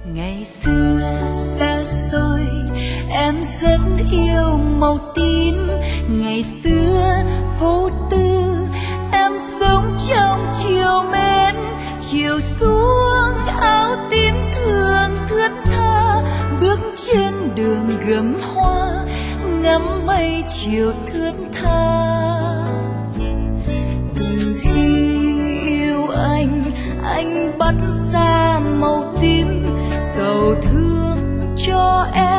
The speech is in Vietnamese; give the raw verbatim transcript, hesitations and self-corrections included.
Ngày xưa xa xôi em rất yêu màu tím. Ngày xưa vô tư em sống trong chiều mến. Chiều xuống áo tím thương thướt tha, bước trên đường gấm hoa ngắm mây chiều thướt tha. Từ khi yêu anh, anh bắt ra màu tím, sầu thương cho em